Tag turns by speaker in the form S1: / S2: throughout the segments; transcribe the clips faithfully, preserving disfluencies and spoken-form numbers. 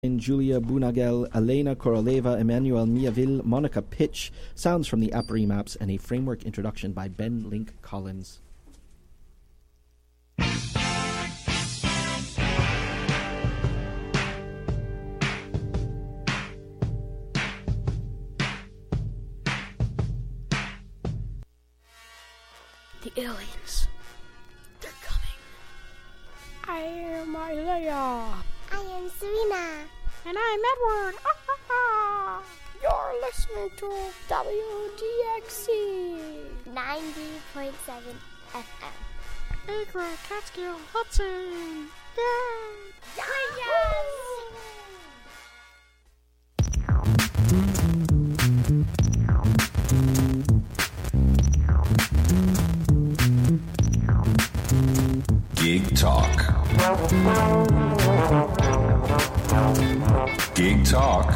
S1: Julia Bunagel, Elena Koroleva, Emmanuel Miaville, Monica Pitch, sounds from the Apri Maps, and a framework introduction by Ben Link Collins.
S2: The aliens. They're coming.
S3: I am Isaiah.
S4: I am Serena.
S3: And I'm Edward. Ah, ah, ah. You're listening to W G X C
S4: ninety point seven F M.
S3: Acre, Catskill, Hudson. Yay!
S4: Yes!
S5: Gig Talk. Gig Talk.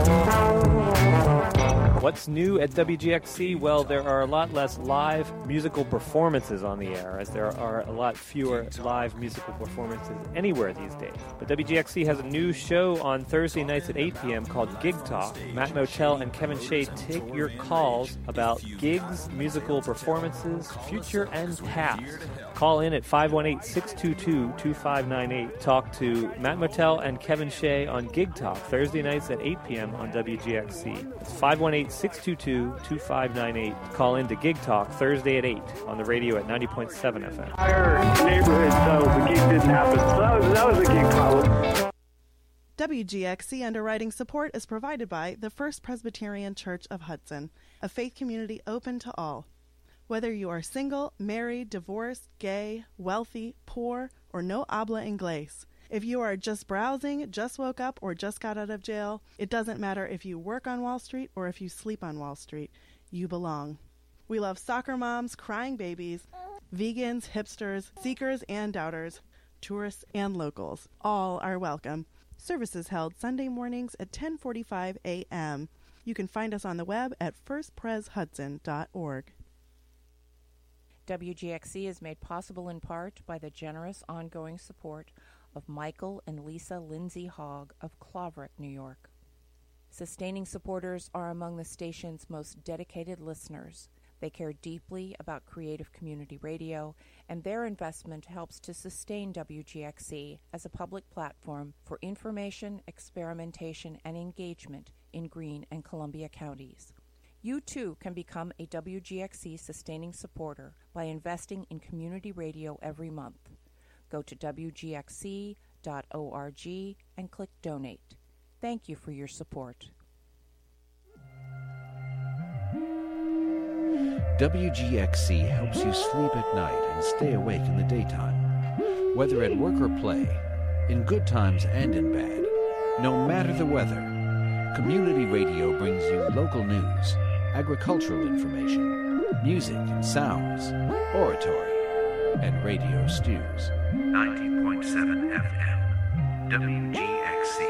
S6: What's new at W G X C? Well, there are a lot less live musical performances on the air, as there are a lot fewer live musical performances anywhere these days. But W G X C has a new show on Thursday nights at eight p.m. called Gig Talk. Matt Motel and Kevin Shea take your calls about gigs, musical performances, future and past. Call in at five one eight, six two two, two five nine eight. Talk to Matt Motel and Kevin Shea on Gig Talk, Thursday nights at eight p.m. on W G X C. It's five one eight, six two two, two five nine eight. Call in to Gig Talk, Thursday at eight on the radio at ninety point seven F M.
S7: Our neighborhood, so the gig didn't happen. So that was, that was a gig problem.
S8: W G X C underwriting support is provided by the First Presbyterian Church of Hudson, a faith community open to all. Whether you are single, married, divorced, gay, wealthy, poor, or no habla inglés, if you are just browsing, just woke up, or just got out of jail, it doesn't matter if you work on Wall Street or if you sleep on Wall Street, you belong. We love soccer moms, crying babies, vegans, hipsters, seekers and doubters, tourists and locals. All are welcome. Services held Sunday mornings at ten forty-five a.m. You can find us on the web at first pres hudson dot org.
S9: W G X C is made possible in part by the generous ongoing support of Michael and Lisa Lindsay Hogg of Claverick, New York. Sustaining supporters are among the station's most dedicated listeners. They care deeply about creative community radio, and their investment helps to sustain W G X C as a public platform for information, experimentation, and engagement in Greene and Columbia counties. You too can become a W G X C sustaining supporter by investing in community radio every month. Go to W G X C dot org and click Donate. Thank you for your support.
S10: W G X C helps you sleep at night and stay awake in the daytime. Whether at work or play, in good times and in bad, no matter the weather, community radio brings you local news, agricultural information, music and sounds, oratory, and radio stews.
S11: ninety point seven F M, W G X C.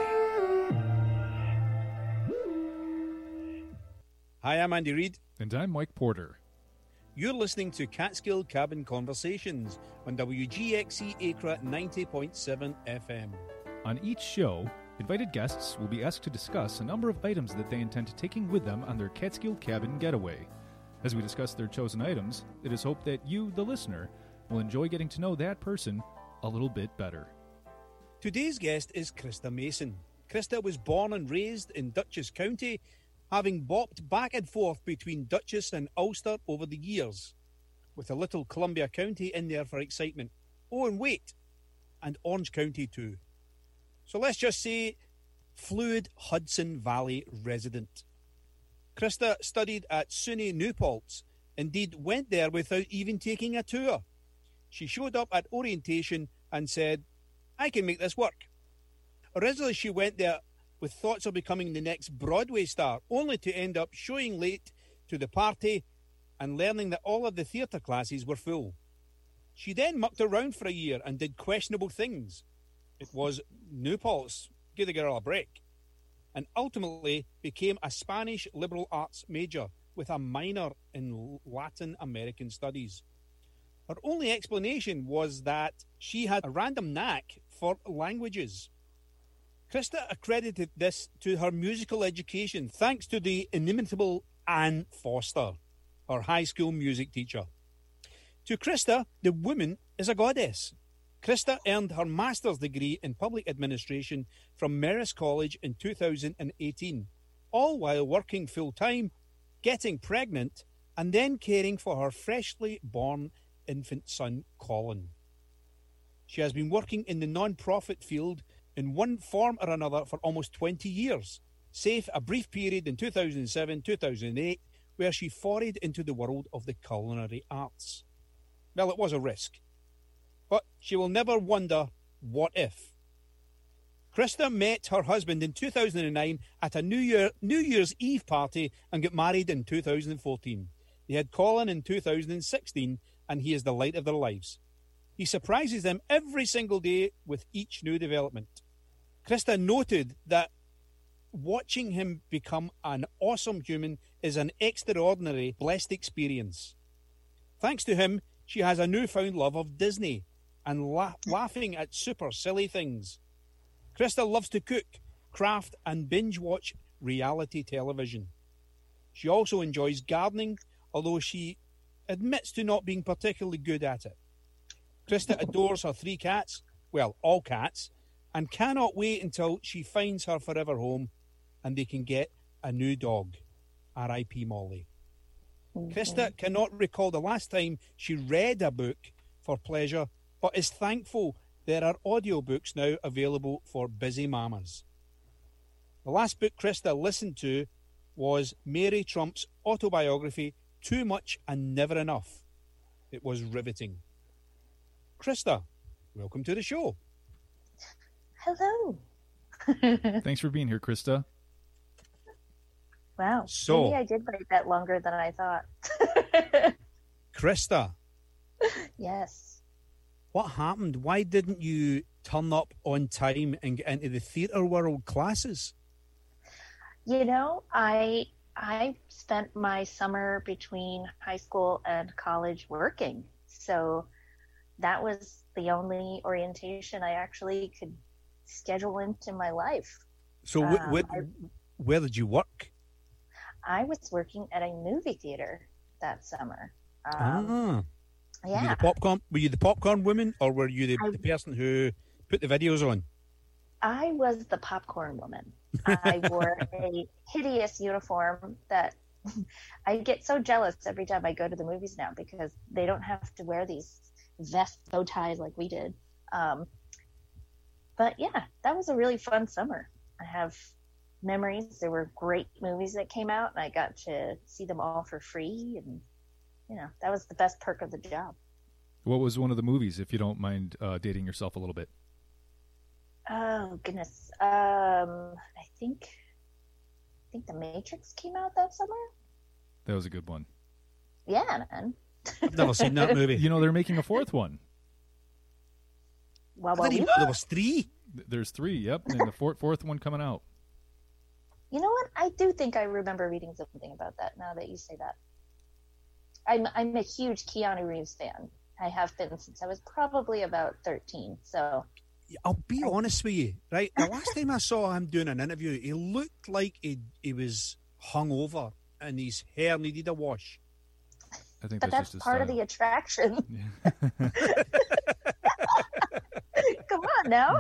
S12: Hi, I'm Andy Reid.
S13: And I'm Mike Porter.
S12: You're listening to Catskill Cabin Conversations on W G X C Acra ninety point seven F M.
S13: On each show, invited guests will be asked to discuss a number of items that they intend taking with them on their Catskill Cabin getaway. As we discuss their chosen items, it is hoped that you, the listener, will enjoy getting to know that person a little bit better.
S12: Today's guest is Krista Mason. Krista was born and raised in Dutchess County, having bopped back and forth between Dutchess and Ulster over the years, with a little Columbia County in there for excitement. Oh, and wait, and Orange County too. So let's just say, fluid Hudson Valley resident. Krista studied at SUNY New Paltz, indeed went there without even taking a tour. She showed up at orientation and said, I can make this work. Originally she went there with thoughts of becoming the next Broadway star, only to end up showing late to the party and learning that all of the theatre classes were full. She then mucked around for a year and did questionable things. It was New Paltz, give the girl a break, and ultimately became a Spanish liberal arts major with a minor in Latin American studies. Her only explanation was that she had a random knack for languages. Krista accredited this to her musical education thanks to the inimitable Anne Foster, her high school music teacher. To Krista, the woman is a goddess. Krista earned her master's degree in public administration from Marist College in two thousand eighteen, all while working full-time, getting pregnant, and then caring for her freshly born infant son, Colin. She has been working in the non-profit field in one form or another for almost twenty years, save a brief period in two thousand seven to two thousand eight where she forayed into the world of the culinary arts. Well, it was a risk, but she will never wonder what if. Krista met her husband in two thousand nine at a New Year New Year's Eve party and got married in two thousand fourteen. They had Colin in two thousand sixteen, and he is the light of their lives. He surprises them every single day with each new development. Krista noted that watching him become an awesome human is an extraordinary, blessed experience. Thanks to him, she has a newfound love of Disney and la- laughing at super silly things. Krista loves to cook, craft, and binge-watch reality television. She also enjoys gardening, although she admits to not being particularly good at it. Krista adores her three cats, well, all cats, and cannot wait until she finds her forever home and they can get a new dog. R I P Molly. Mm-hmm. Krista cannot recall the last time she read a book for pleasure, but is thankful there are audiobooks now available for busy mamas. The last book Krista listened to was Mary Trump's autobiography, Too Much and Never Enough. It was riveting. Krista, welcome to the show.
S14: Hello.
S13: Thanks for being here, Krista.
S14: Wow.
S12: So,
S14: maybe I did write that longer than I thought.
S12: Krista.
S14: Yes.
S12: What happened? Why didn't you turn up on time and get into the theatre world classes?
S14: You know, I I spent my summer between high school and college working. So that was the only orientation I actually could schedule into my life.
S12: So wh-
S14: um,
S12: wh-
S14: I,
S12: where did you work?
S14: I was working at a movie theater that summer. Um,
S12: ah.
S14: Yeah.
S12: Were you the popcorn, were you the popcorn woman, or were you the,
S14: I,
S12: the person who put the videos on?
S14: I was the popcorn woman. I wore a hideous uniform that I get so jealous every time I go to the movies now because they don't have to wear these vest bow ties like we did. Um, but yeah, that was a really fun summer. I have memories. There were great movies that came out, and I got to see them all for free. And, you know, that was the best perk of the job.
S13: What was one of the movies, if you don't mind uh, dating yourself a little bit?
S14: Oh, goodness. Um, I think, I think The Matrix came out that summer.
S13: That was a good one.
S14: Yeah, man.
S12: I've never seen that movie.
S13: You know, they're making a fourth one.
S14: Well,
S12: I
S14: well,
S12: didn't even know there was three.
S13: There's three, yep, and the fourth, fourth one coming out.
S14: You know what? I do think I remember reading something about that now that you say that. I'm I'm a huge Keanu Reeves fan. I have been since I was probably about thirteen. So
S12: I'll be honest with you, right? The last time I saw him doing an interview, he looked like he he was hungover and his hair needed a wash.
S13: I think
S14: but
S13: that's,
S14: that's
S13: just
S14: part of the attraction. Yeah. Come on now.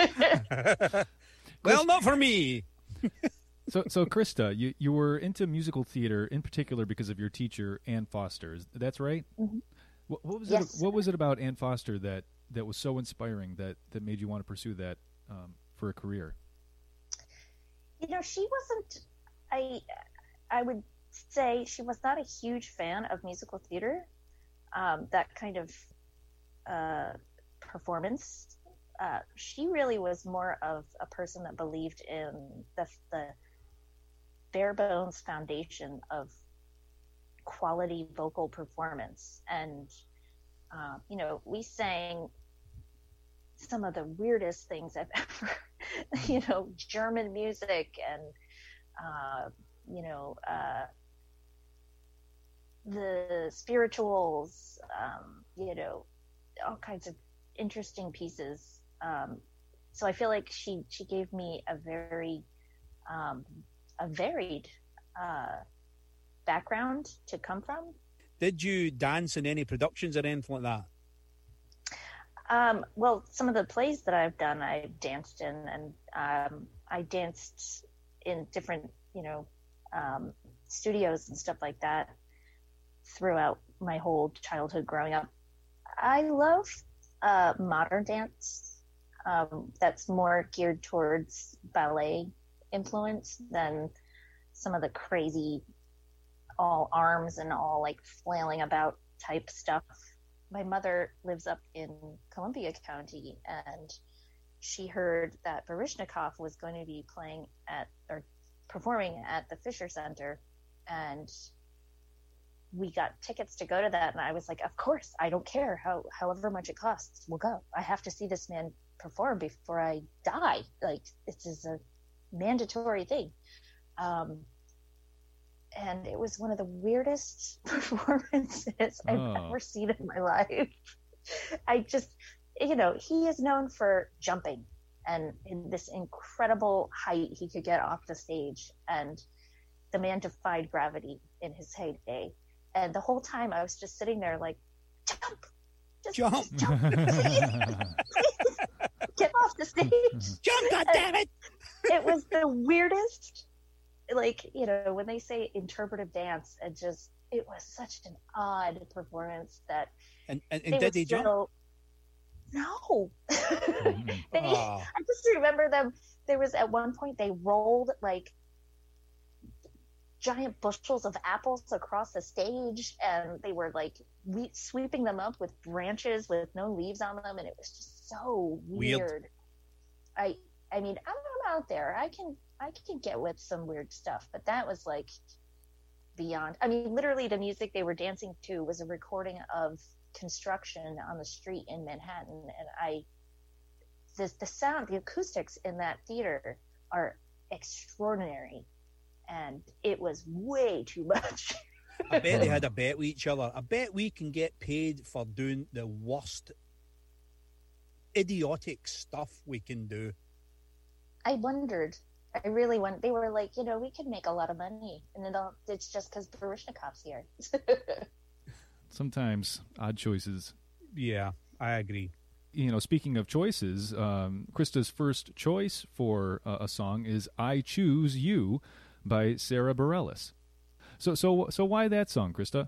S12: Well, not for me.
S13: So, so Krista, you, you were into musical theater in particular because of your teacher, Anne Foster. That's right.
S14: Mm-hmm.
S13: What, what was
S14: yes.
S13: it? What was it about Anne Foster that, that was so inspiring that, that made you want to pursue that um, for a career?
S14: You know, she wasn't. I I would say she was not a huge fan of musical theater. Um, that kind of uh, performance. Uh, she really was more of a person that believed in the the bare bones foundation of quality vocal performance. And, uh, you know, we sang some of the weirdest things I've ever, you know, German music and, uh, you know, uh, the spirituals, um, you know, all kinds of interesting pieces. Um, so I feel like she she gave me a very um, a varied uh, background to come from.
S12: Did you dance in any productions or anything like that?
S14: Um, well, some of the plays that I've done, I danced in, and um, I danced in different, you know, um, studios and stuff like that throughout my whole childhood growing up. I love uh, modern dance um, that's more geared towards ballet influence than some of the crazy all arms and all like flailing about type stuff. My mother lives up in Columbia County, and she heard that Baryshnikov was going to be playing at or performing at the Fisher Center, and we got tickets to go to that. And I was like, of course, I don't care how however much it costs, we'll go. I have to see this man perform before I die. Like, this is a mandatory thing. Um, and it was one of the weirdest performances I've
S15: Oh.
S14: ever seen in my life. I just, you know, he is known for jumping and in this incredible height he could get off the stage, and the man defied gravity in his heyday. And the whole time I was just sitting there like, jump, just
S12: Jump.
S14: just jump, please, please, get off the stage.
S12: Jump, goddammit!
S14: It was the weirdest, like, you know, when they say interpretive dance, it just, it was such an odd performance that
S12: And, and,
S14: they
S12: and did
S14: were
S12: they jump?
S14: still- No. They,
S12: Ah.
S14: I just remember them. There was at one point they rolled like giant bushels of apples across the stage, and they were like we- sweeping them up with branches with no leaves on them, and it was just so
S12: Weird.
S14: weird. I, I mean, I'm, I'm out there. I can, I can get with some weird stuff, but that was like beyond. I mean, literally, the music they were dancing to was a recording of construction on the street in Manhattan, and I, the the sound, the acoustics in that theater are extraordinary, and it was way too much.
S12: I bet they had a bet with each other. I bet we can get paid for doing the worst idiotic stuff we can do.
S14: I wondered. I really wondered. They were like, you know, we could make a lot of money, and it all, it's just because Baryshnikov's here.
S13: Sometimes odd choices.
S12: Yeah, I agree.
S13: You know, speaking of choices, um, Krista's first choice for uh, a song is "I Choose You" by Sarah Bareilles. So, so, so, why that song, Krista?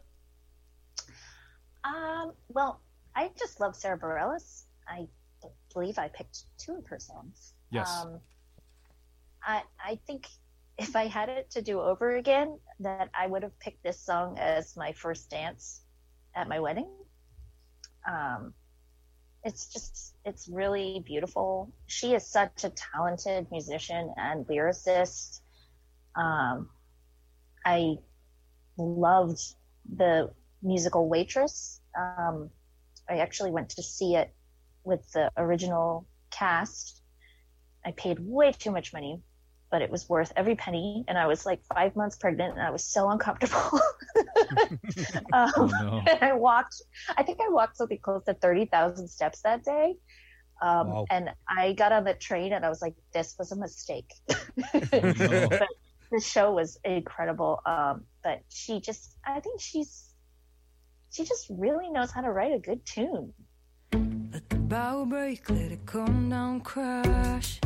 S14: Um, well, I just love Sarah Bareilles. I believe I picked two of her songs.
S13: Yes.
S14: Um, I I think if I had it to do over again, that I would have picked this song as my first dance at my wedding. Um, it's just, it's really beautiful. She is such a talented musician and lyricist. Um, I loved the musical Waitress. Um, I actually went to see it with the original cast. I paid way too much money, but it was worth every penny. And I was like five months pregnant, and I was so uncomfortable. um,
S13: Oh, no.
S14: And I walked, I think I walked something close to thirty thousand steps that day. Um,
S12: Wow.
S14: And I got on the train, and I was like, this was a mistake.
S13: no.
S14: But the show was incredible. Um, but she just, I think she's, she just really knows how to write a good tune.
S15: Let the bow break, let it come down, crash.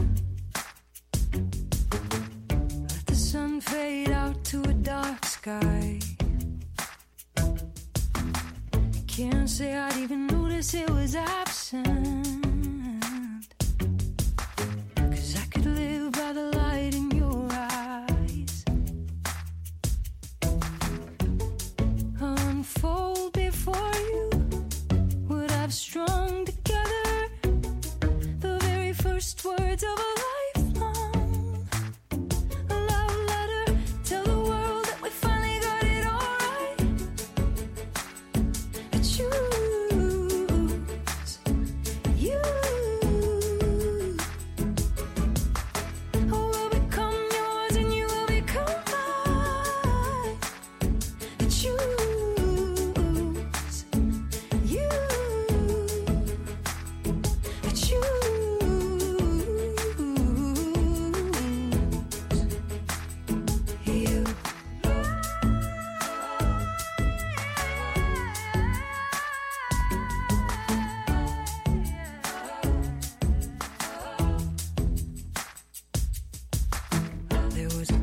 S15: Let the sun fade out to a dark sky. Can't say I'd even notice it was absent. 'Cause I could live by the light in your eyes. Unfold before you what I've strung together. The very first words of a lifelong a love letter. Tell the world that we finally got it all right. I choose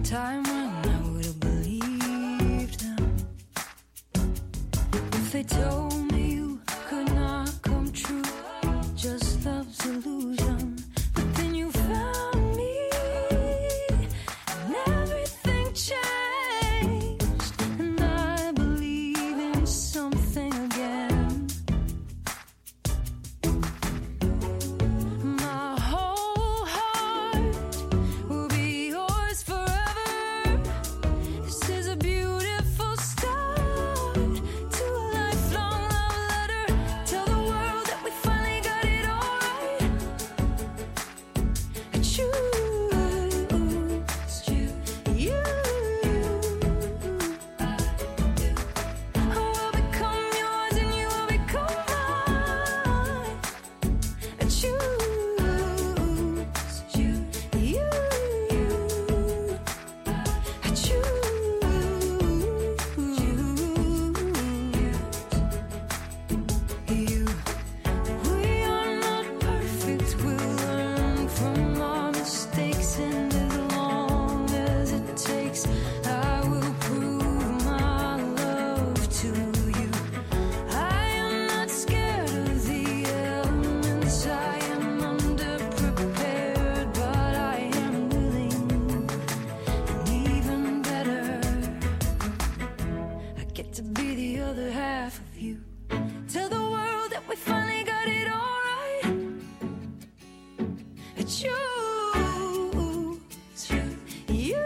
S15: time when I would have believed them. If they told me you could not come true, just love's illusion. But then you found me, and everything changed, and I believe in something again. My whole heart will be yours forever. This is a beautiful start to a lifelong love letter. Tell the world that we finally got it all right. I choose you. I will become yours and you will become mine. I choose you. You. I choose you. We are not perfect. We'll learn from our mistakes, and as long as it takes, I will prove my love to you. I am not scared of the elements. I am underprepared, but I am willing. And even better, I get to be the other half of you. Tell the world that we finally got it all right. I choose you.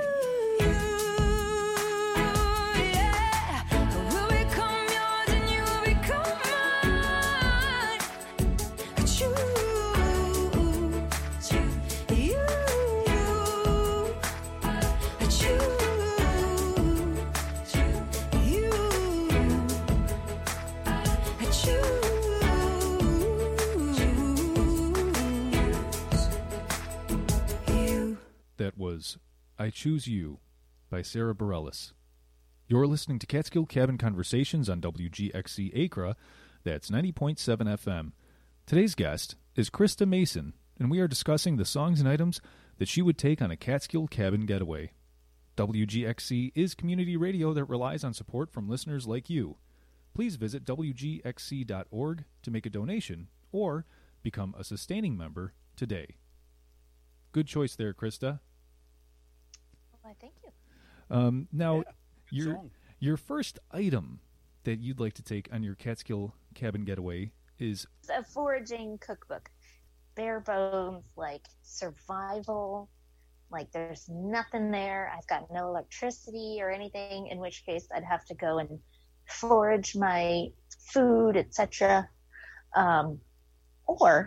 S15: Yeah. I will become yours and you will become mine. I choose you. I choose you. I choose you.
S13: That was I Choose You by Sarah Bareilles. You're listening to Catskill Cabin Conversations on W G X C Acra. That's ninety point seven F M. Today's guest is Krista Mason, and we are discussing the songs and items that she would take on a Catskill cabin getaway. W G X C is community radio that relies on support from listeners like you. Please visit W G X C dot org to make a donation or become a sustaining member today. Good choice there, Krista.
S14: Why, thank you.
S13: Um, now,
S12: Yeah, good
S13: your
S12: song.
S13: your first item that you'd like to take on your Catskill cabin getaway is
S14: It's a foraging cookbook. Bare bones, like survival. Like there's nothing there. I've got no electricity or anything, in which case I'd have to go and forage my food, et cetera. Um, or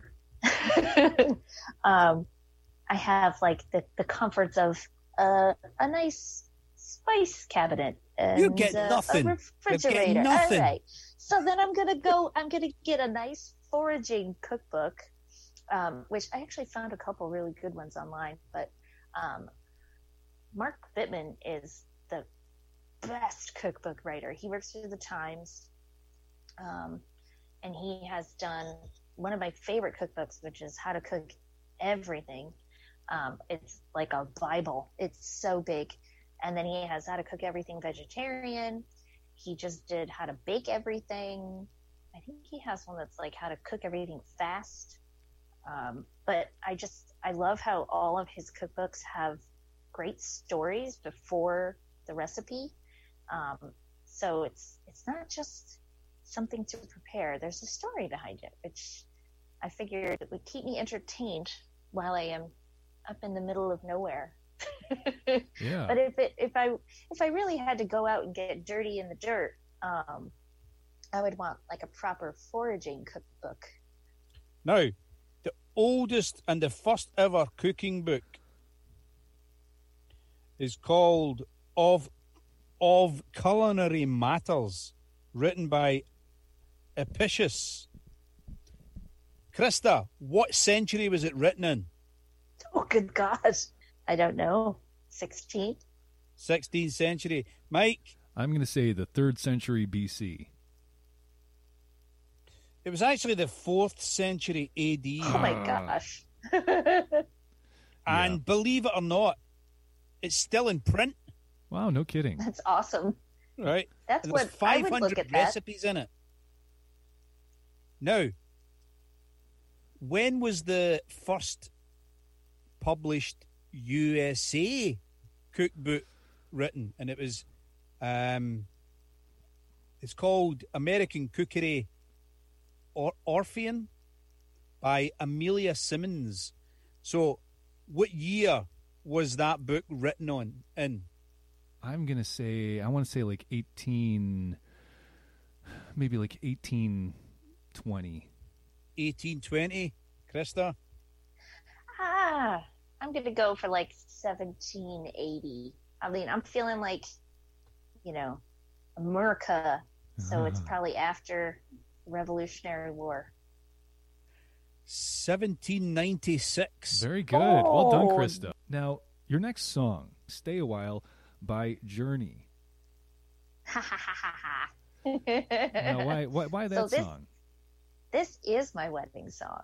S14: um, I have like the, the comforts of uh, a nice spice cabinet. And,
S12: You get
S14: uh,
S12: nothing.
S14: A
S12: You're
S14: refrigerator.
S12: getting nothing.
S14: All right. So then I'm gonna go. I'm gonna get a nice foraging cookbook, um, which I actually found a couple really good ones online. But um, Mark Bittman is the best cookbook writer. He works for the Times, um, and he has done one of my favorite cookbooks, which is How to Cook Everything. Um, it's like a Bible. It's so big. And then he has How to Cook Everything Vegetarian. He just did How to Bake Everything. I think he has one that's like How to Cook Everything Fast. Um, but I just, I love how all of his cookbooks have great stories before the recipe. Um, so it's, it's not just something to prepare. There's a story behind it, which I figured it would keep me entertained while I am up in the middle of nowhere.
S13: Yeah.
S14: But if it if I if I really had to go out and get dirty in the dirt, um, I would want like a proper foraging cookbook.
S12: Now, the oldest and the first ever cooking book is called Of of Culinary Matters, written by Apicius. Krista, what century was it written in?
S14: Oh, good God. I don't know. sixteenth?
S12: sixteenth century. Mike?
S13: I'm going to say the third century B C.
S12: It was actually the fourth century A D.
S14: Oh, my gosh.
S12: And believe it or not, It's still in print.
S13: Wow, no kidding.
S14: That's awesome.
S12: Right.
S14: That's
S12: And
S14: what
S12: there's
S14: I
S12: five
S14: would look
S12: hundred
S14: at that.
S12: recipes in it. Now, when was the first published U S A cookbook written? And it was, um, it's called American Cookery or Orphean by Amelia Simmons. So, what year was that book written on in?
S13: I'm going to say, I want to say like eighteen, maybe like eighteen twenty.
S12: eighteen twenty, Krista?
S14: Ah, I'm going to go for like seventeen eighty. I mean, I'm feeling like, you know, America. So it's probably after the Revolutionary War.
S12: seventeen ninety-six.
S13: Very good. Well done,
S14: Oh.
S13: Krista. Now, your next song, Stay a While by Journey.
S14: Ha ha ha ha ha.
S13: Now, why, why, why that
S14: So this-
S13: song?
S14: This is my wedding song.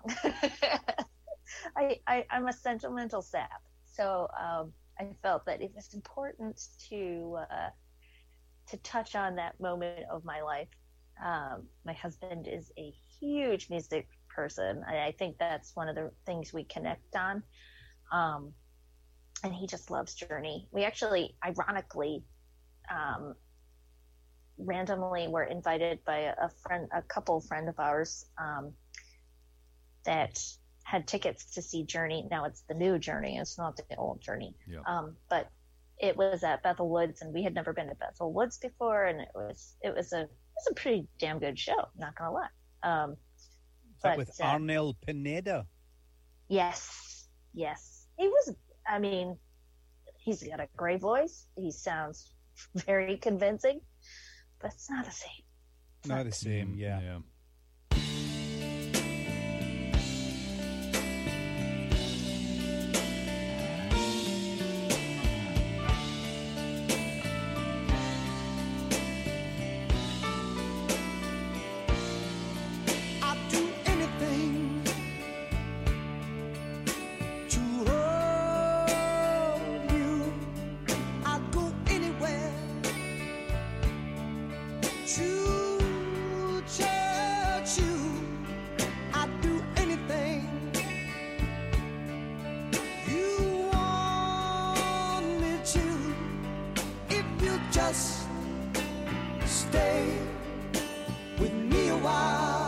S14: I, I I'm a sentimental sap, so um, I felt that it was important to uh, to touch on that moment of my life. Um, my husband is a huge music person. I, I think that's one of the things we connect on. Um, and he just loves Journey. We actually, ironically, um, randomly were invited by a friend, a couple friend of ours, um, that had tickets to see Journey. Now it's the new Journey. It's not the old Journey.
S13: Yeah.
S14: Um, but it was at Bethel Woods, and we had never been to Bethel Woods before. And it was, it was a, it was a pretty damn good show. Not gonna lie. Um,
S12: Is that
S14: but,
S12: with
S14: uh,
S12: Arnel Pineda?
S14: Yes, yes. He was, I mean, he's got a great voice. He sounds very convincing, but it's not the same.
S12: Not the same, yeah.
S13: yeah.
S15: I'd do anything to hold you. I'd go anywhere to touch you. I'd do anything you want me to. If you just stay with me a while,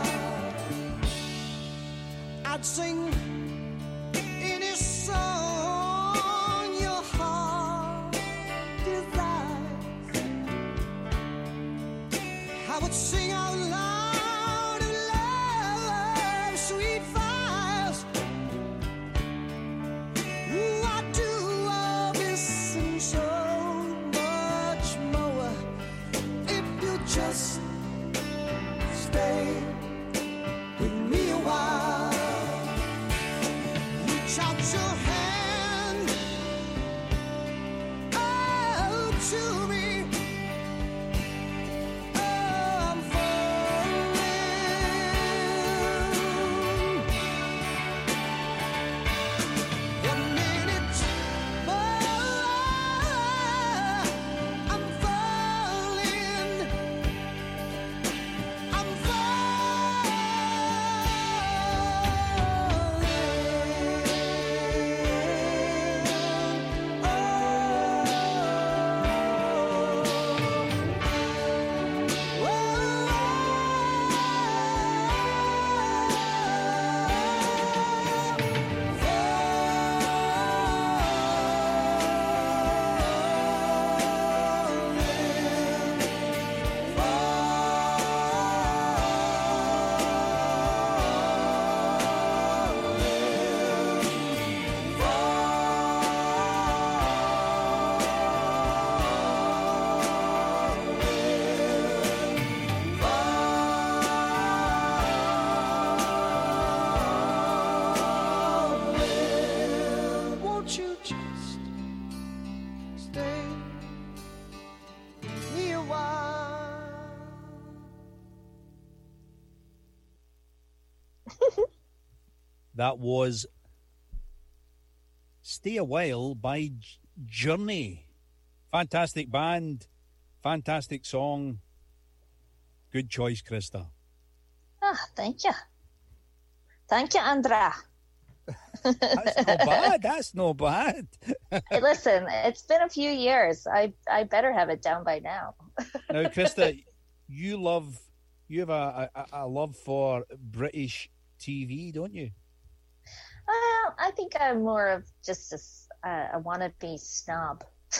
S15: I'd sing any song your heart desires. I would sing out loud of love, sweet fires. Ooh, I do all this and so much more. If you just stay with me a while, reach out your hand out to me. Oh, I'm falling. A minute more, I'm falling. I'm Won't you just stay with me a while?
S12: That was Stay a While by J- Journey. Fantastic band, fantastic song. Good choice, Krista.
S14: Ah, thank you. Thank you, Andra.
S12: That's no bad. That's no bad.
S14: Hey, listen, it's been a few years. I I better have it down by now.
S12: Now, Krista, you love you have a, a, a love for British T V, don't you?
S14: Well, I think I'm more of just a, s- uh, a wannabe snob.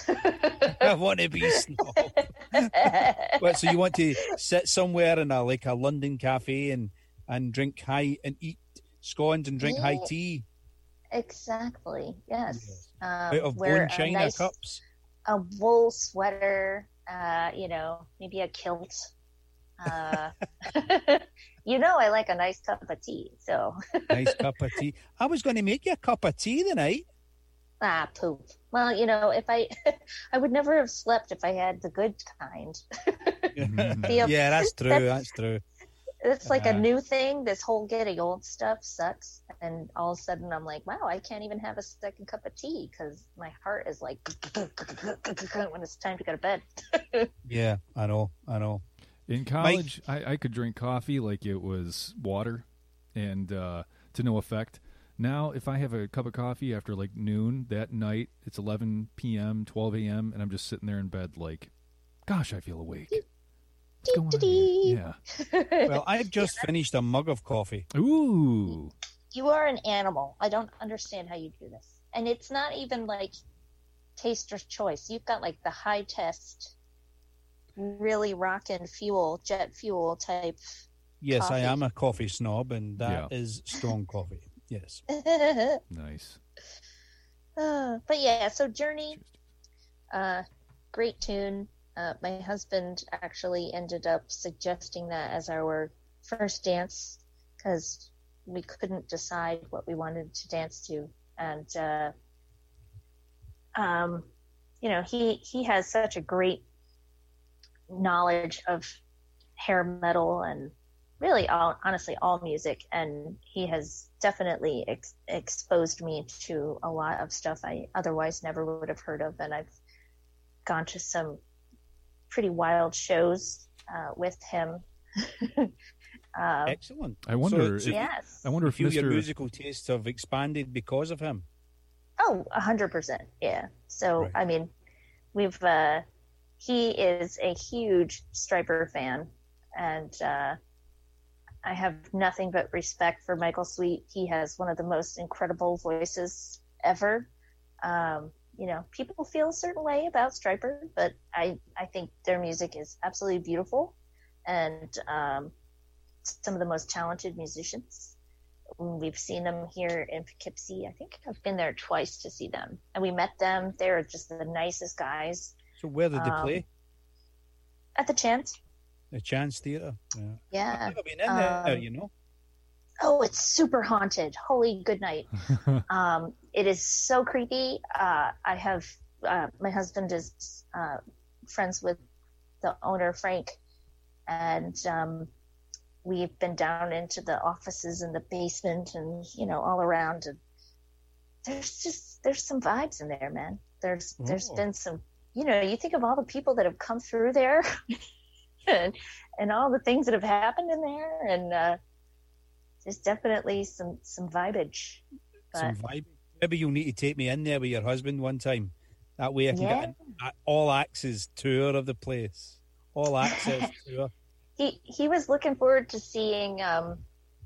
S12: I want to be snob. What, so you want to sit somewhere in a like a London cafe and and drink high and eat scones and drink high
S14: Yeah.
S12: tea
S14: Exactly. Yes. Um,
S12: out of
S14: wear
S12: bone
S14: a
S12: china
S14: nice-
S12: cups.
S14: A wool sweater. Uh, you know, maybe a kilt. Uh, you know, I like a nice cup of tea. So
S12: Nice cup of tea. I was going to make you a cup of tea tonight.
S14: ah, poop. Well, you know, if I, I would never have slept if I had the good kind. The-
S12: Yeah, that's true.
S14: that's-
S12: That's true.
S14: It's like a
S12: Uh,
S14: new thing. This whole getting old stuff sucks. And all of a sudden I'm like, wow, I can't even have a second cup of tea because my heart is like when it's time to go to bed.
S12: Yeah, I know. I know.
S13: In college, I, I could drink coffee like it was water, and uh, to no effect. Now, if I have a cup of coffee after like noon that night, it's eleven p.m., twelve a.m., and I'm just sitting there in bed like, gosh, I feel awake. What's going on here? Yeah.
S12: Well, I've just finished a mug of coffee.
S13: Ooh.
S14: You are an animal. I don't understand how you do this. And it's not even like taster's choice. You've got like the high test, really rockin' fuel, jet fuel type.
S12: Yes,
S14: coffee.
S12: I am a coffee snob, and that is
S13: Yeah.
S12: strong coffee. Yes.
S13: Nice.
S14: Uh, but yeah, so Journey, uh, great tune. Uh, my husband actually ended up suggesting that as our first dance because we couldn't decide what we wanted to dance to, and uh, um, you know, he he has such a great knowledge of hair metal and really all honestly all music, and he has definitely ex- exposed me to a lot of stuff I otherwise never would have heard of, and I've gone to some pretty wild shows uh, with him. um,
S12: Excellent.
S13: I wonder
S12: So,
S13: if
S14: Yes.
S13: I wonder
S12: you
S13: if
S12: feel your
S13: Mister
S12: musical tastes have expanded because of him.
S14: Oh, a hundred percent. Yeah. So, I mean, we've, uh, he is a huge Stryper fan, and, uh, I have nothing but respect for Michael Sweet. He has one of the most incredible voices ever. Um, you know, people feel a certain way about Stryper, but I, I think their music is absolutely beautiful, and, um, some of the most talented musicians. We've seen them here in Poughkeepsie. I think I've been there twice to see them, and we met them. They're just the nicest guys.
S12: So where did they
S14: Um,
S12: play?
S14: At the Chance.
S12: The Chance Theatre. Yeah.
S14: Yeah.
S12: I've never been in there,
S14: Um,
S12: you know.
S14: Oh, it's super haunted. Holy good night. um, it is so creepy. Uh, I have uh, my husband is uh, friends with the owner, Frank, and um, we've been down into the offices in the basement and you know all around. And there's just there's some vibes in there, man. There's there's
S12: Oh.
S14: been some. You know, you think of all the people that have come through there, and and all the things that have happened in there, and. Uh, There's definitely some some vibage. But
S12: Some vibe. Maybe you'll need to take me in there with your husband one time. That way I can
S14: Yeah.
S12: get an a- all access tour of the place. All access tour.
S14: he he was looking forward to seeing um,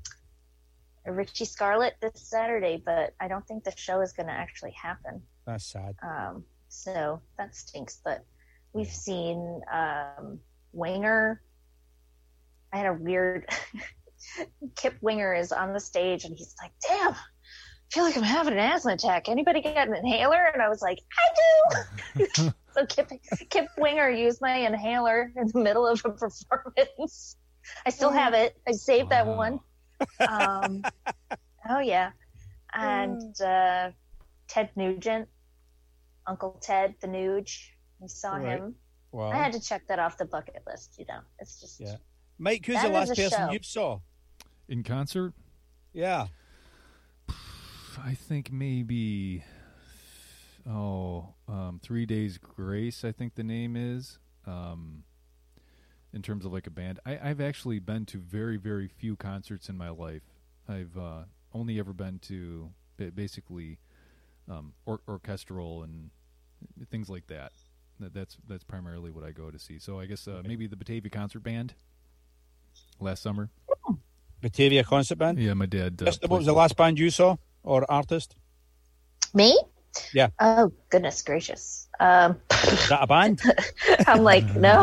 S14: Richie Scarlett this Saturday, but I don't think the show is going to actually happen.
S12: That's sad.
S14: Um, so that stinks. But we've seen um, Winger. I had a weird. Kip Winger is on the stage and he's like, damn, I feel like I'm having an asthma attack. Anybody got an inhaler? And I was like, I do. So Kip, Kip Winger used my inhaler in the middle of a performance. I still have it. I saved that one. Um, oh, yeah. And uh, Ted Nugent, Uncle Ted, the Nuge. We saw
S12: Right.
S14: him.
S12: Wow.
S14: I had to check that off the bucket list, you know. It's just.
S12: Yeah. Mike, who's
S14: That
S12: the
S14: is
S12: last
S14: a
S12: person
S14: show.
S12: you saw?
S13: In concert?
S12: Yeah.
S13: I think maybe oh, um, Three Days Grace, I think the name is. Um, in terms of like a band, I, I've actually been to very, very few concerts in my life. I've uh, only ever been to basically um, or- orchestral and things like that. that. That's that's primarily what I go to see. So I guess uh, maybe the Batavia Concert Band last summer.
S12: Batavia Concert Band?
S13: Yeah, my dad. Uh,
S12: Just, what was the last band you saw or artist?
S14: Me?
S12: Yeah.
S14: Oh, goodness gracious. Um,
S12: Is that a band?
S14: I'm like, no.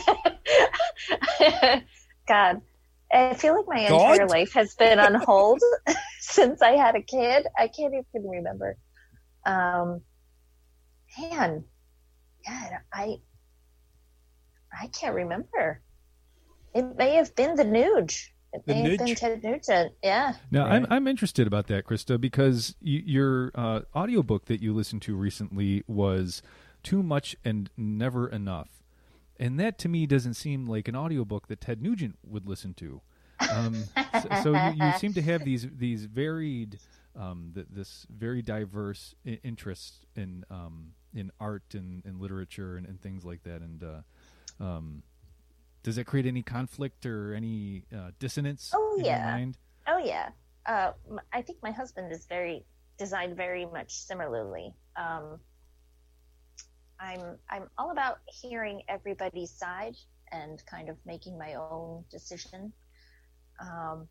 S14: God, I feel like my
S12: God?
S14: entire life has been on hold since I had a kid. I can't even remember. Um, man, yeah, I, I can't remember. It may have been the Nuge. It
S13: The
S14: may have been
S13: Nuge?
S14: Ted Nugent. Yeah.
S13: Now, I'm I'm interested about that, Krista, because y- your uh, audiobook that you listened to recently was Too Much and Never Enough. And that, to me, doesn't seem like an audiobook that Ted Nugent would listen to. Um, so so you, you seem to have these these varied, um, th- this very diverse I- interest in um, in art and, and literature and, and things like that. And uh, um, does that create any conflict or any uh, dissonance
S14: Oh,
S13: in
S14: yeah.
S13: your mind?
S14: Oh yeah, uh, m- I think my husband is very designed very much similarly. Um, I'm I'm all about hearing everybody's side and kind of making my own decision. Um,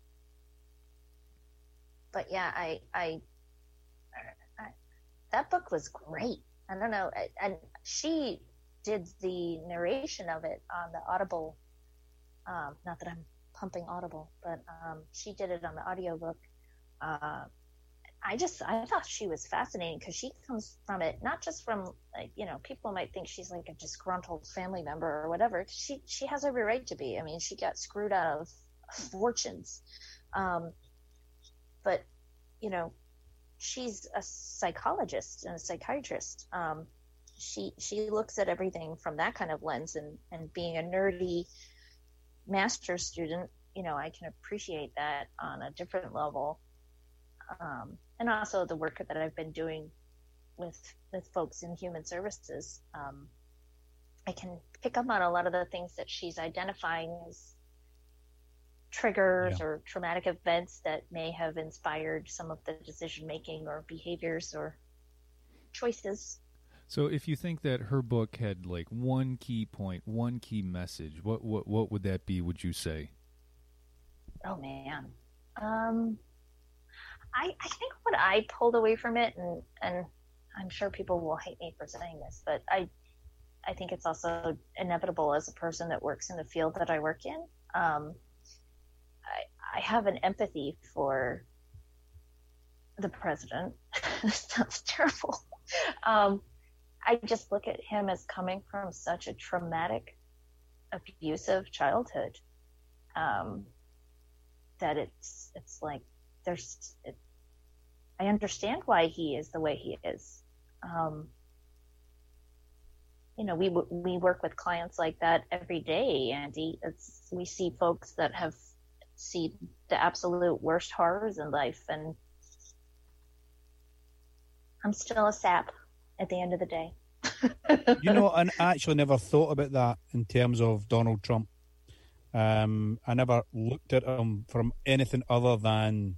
S14: but yeah, I, I I that book was great. I don't know, I- and she did the narration of it on the Audible. Um, not that I'm pumping Audible, but um, she did it on the audiobook. Uh, I just, I thought she was fascinating because she comes from it, not just from, like, you know, people might think she's like a disgruntled family member or whatever. She, she has every right to be. I mean, she got screwed out of fortunes. Um, but, you know, she's a psychologist and a psychiatrist. Um, she, she looks at everything from that kind of lens, and, and being a nerdy master's student, you know, I can appreciate that on a different level. Um, and also the work that I've been doing with with folks in human services, um, I can pick up on a lot of the things that she's identifying as triggers
S12: Yeah.
S14: or traumatic events that may have inspired some of the decision making or behaviors or choices.
S13: So if you think that her book had like one key point, one key message, what what what would that be, would you say?
S14: Oh man. Um, I, I think what I pulled away from it, and, and I'm sure people will hate me for saying this, but I I think it's also inevitable as a person that works in the field that I work in. Um, I, I have an empathy for the president. This sounds terrible. Um, I just look at him as coming from such a traumatic, abusive childhood, um, that it's it's like there's. It, I understand why he is the way he is. Um, you know, we we work with clients like that every day, Andy. It's we see folks that have seen the absolute worst horrors in life, and I'm still a sap at the end of the day.
S12: You know, I actually never thought about that in terms of Donald Trump. Um, I never looked at him from anything other than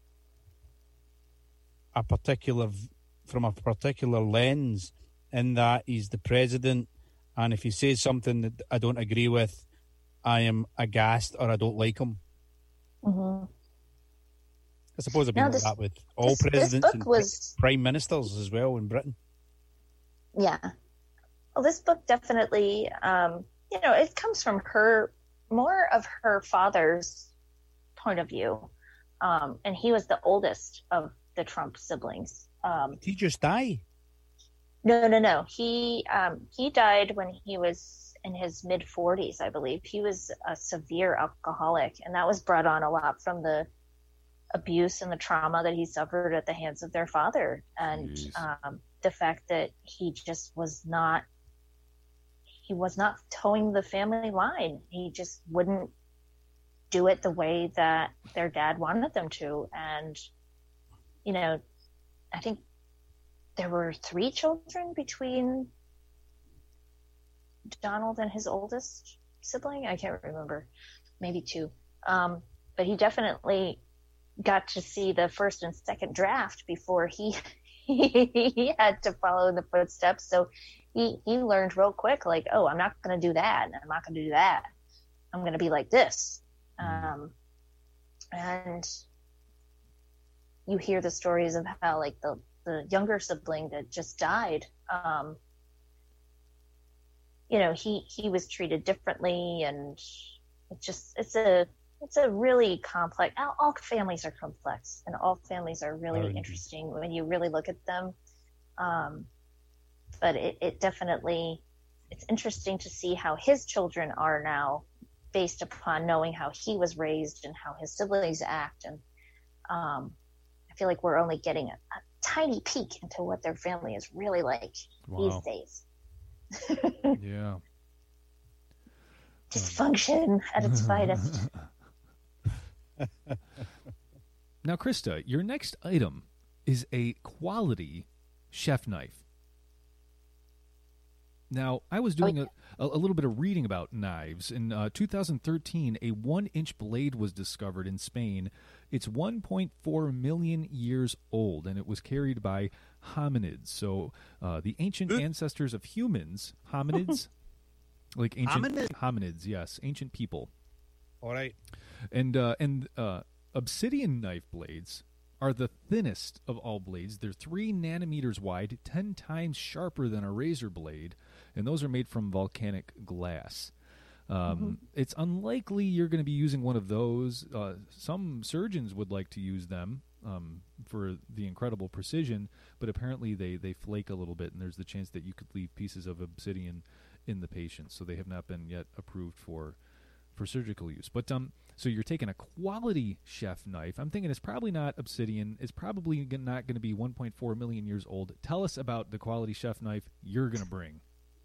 S12: a particular, from a particular lens, in that he's the president, and if he says something that I don't agree with, I am aghast or I don't like him.
S14: Mm-hmm.
S12: I suppose I've been
S14: No,
S12: like
S14: this-
S12: that with all
S14: this- this
S12: presidents
S14: book
S12: and
S14: was-
S12: prime ministers as well in Britain.
S14: Yeah. Well, this book definitely, um, you know, it comes from her, more of her father's point of view. Um, and he was the oldest of the Trump siblings. Um,
S12: Did he just die?
S14: no, no, no. He, um, he died when he was in his mid forties, I believe. He was a severe alcoholic, and that was brought on a lot from the abuse and the trauma that he suffered at the hands of their father. And, um, the fact that he just was not, he was not towing the family line. He just wouldn't do it the way that their dad wanted them to. And, you know, I think there were three children between Donald and his oldest sibling. I can't remember, maybe two. Um, but he definitely got to see the first and second draft before he he had to follow in the footsteps. So he he learned real quick, like, oh, I'm not going to do that, and I'm not going to do that. I'm going to be like this. Um, and you hear the stories of how, like, the the younger sibling that just died, um, you know, he he was treated differently, and it just it's a it's a really complex. All, all families are complex, and all families are really
S12: Are indeed.
S14: interesting when you really look at them. Um, but it, it definitely it's interesting to see how his children are now, based upon knowing how he was raised and how his siblings act. And um, I feel like we're only getting a, a tiny peek into what their family is really like
S13: Wow.
S14: these days.
S13: Yeah.
S14: Dysfunction at its finest.
S13: Now, Krista, your next item is a quality chef knife. Now, I was doing a, a, a little bit of reading about knives. In uh, two thousand thirteen, a one-inch blade was discovered in Spain. It's one point four million years old, and it was carried by hominids. So uh, the ancient ancestors of humans, hominids, like ancient
S12: Hominid?
S13: hominids, yes, ancient people.
S12: All right.
S13: And uh, and uh, obsidian knife blades are the thinnest of all blades. They're three nanometers wide, ten times sharper than a razor blade, and those are made from volcanic glass. Um,
S16: Mm-hmm.
S13: It's unlikely you're going to be using one of those. Uh, some surgeons would like to use them um, for the incredible precision, but apparently they, they flake a little bit, and there's the chance that you could leave pieces of obsidian in the patient. So they have not been yet approved for for surgical use. But um, so you're taking a quality chef knife. I'm thinking it's probably not obsidian. It's probably g- not going to be one point four million years old. Tell us about the quality chef knife you're going to bring.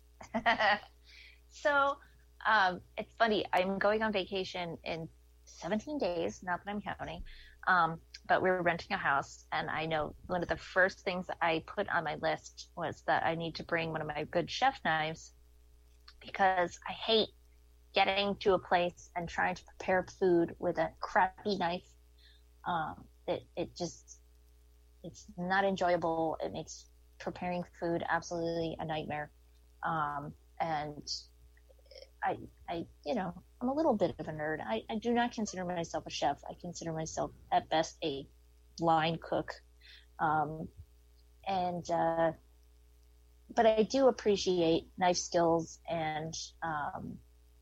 S14: So um, it's funny. I'm going on vacation in seventeen days, not that I'm counting. Um, but we're renting a house, and I know one of the first things I put on my list was that I need to bring one of my good chef knives, because I hate getting to a place and trying to prepare food with a crappy knife. Um, it, it just, it's not enjoyable. It makes preparing food absolutely a nightmare. Um, and I, I, you know, I'm a little bit of a nerd. I, I do not consider myself a chef. I consider myself at best a line cook. Um, and, uh, but I do appreciate knife skills, and, um,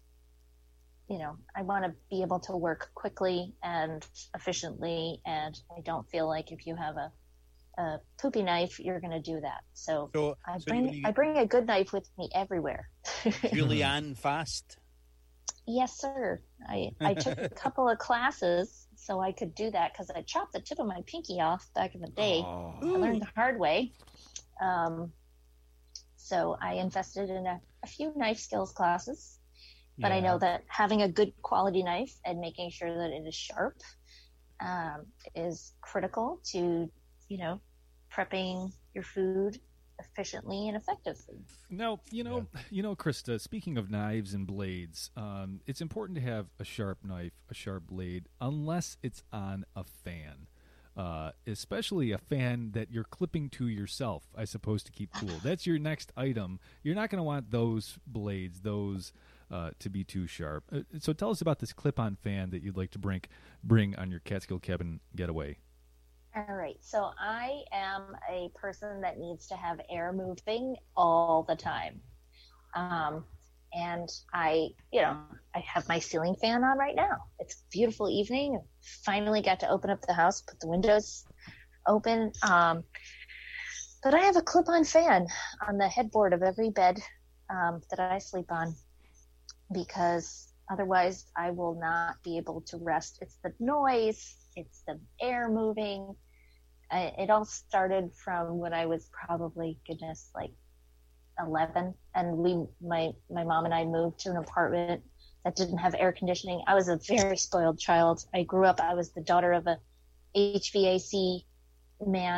S14: you know, I want to be able to work quickly and efficiently, and I don't feel like if you have a, a poopy knife, you're going to do that. So,
S12: So-
S14: I
S12: so
S14: bring
S12: you-
S14: I bring a good knife with me everywhere.
S12: Julianne Fast.
S14: Yes, sir. I, I took a couple of classes so I could do that, because I chopped the tip of my pinky off back in the day.
S12: Oh.
S14: I learned the hard way. Um, so I invested in a, a few knife skills classes. But I
S12: Yeah.
S14: know that having a good quality knife and making sure that it is sharp um, is critical to, you know, prepping your food efficiently and effectively.
S13: Now, you know, you know, Krista, speaking of knives and blades, um, it's important to have a sharp knife, a sharp blade, unless it's on a fan. Uh, especially a fan that you're clipping to yourself, I suppose, to keep cool. That's your next item. You're not going to want those blades, those uh, to be too sharp. Uh, so tell us about this clip-on fan that you'd like to bring bring on your Catskill Cabin getaway.
S14: All right. So I am a person that needs to have air moving all the time. Um, and I, you know, I have my ceiling fan on right now. It's a beautiful evening. Finally got to open up the house, put the windows open. Um, but I have a clip-on fan on the headboard of every bed um, that I sleep on, because otherwise I will not be able to rest. It's the noise. It's the air moving. I, it all started from when I was probably, goodness, like eleven, and we, my my mom and I moved to an apartment that didn't have air conditioning. I was a very spoiled child. I grew up. I was the daughter of a H V A C man,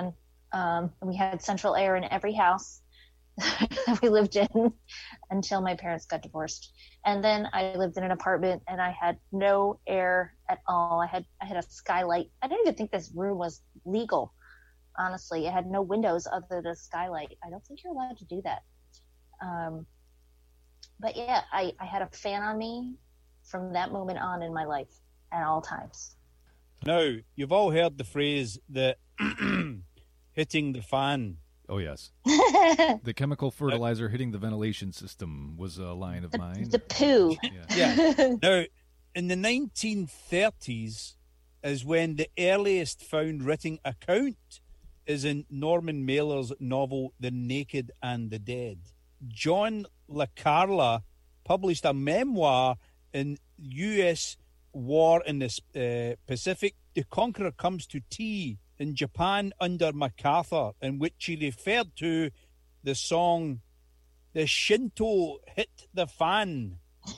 S14: Um, we had central air in every house that we lived in until my parents got divorced. And then I lived in an apartment and I had no air at all. I had I had a skylight. I didn't even think this room was legal. Honestly, it had no windows other than a skylight. I don't think you're allowed to do that. Um, but yeah, I, I had a fan on me from that moment on in my life at all times.
S12: Now, you've all heard the phrase that hitting the fan.
S13: Oh, yes. The chemical fertilizer hitting the ventilation system was a line of
S14: the,
S13: mine.
S14: The poo.
S12: Yeah. yeah. Now, in the nineteen thirties is when the earliest found written account is in Norman Mailer's novel The Naked and the Dead. John Le Carla published a memoir in U S War in the uh, Pacific. The Conqueror Comes to Tea in Japan under MacArthur, in which he referred to the song The Shinto Hit the Fan.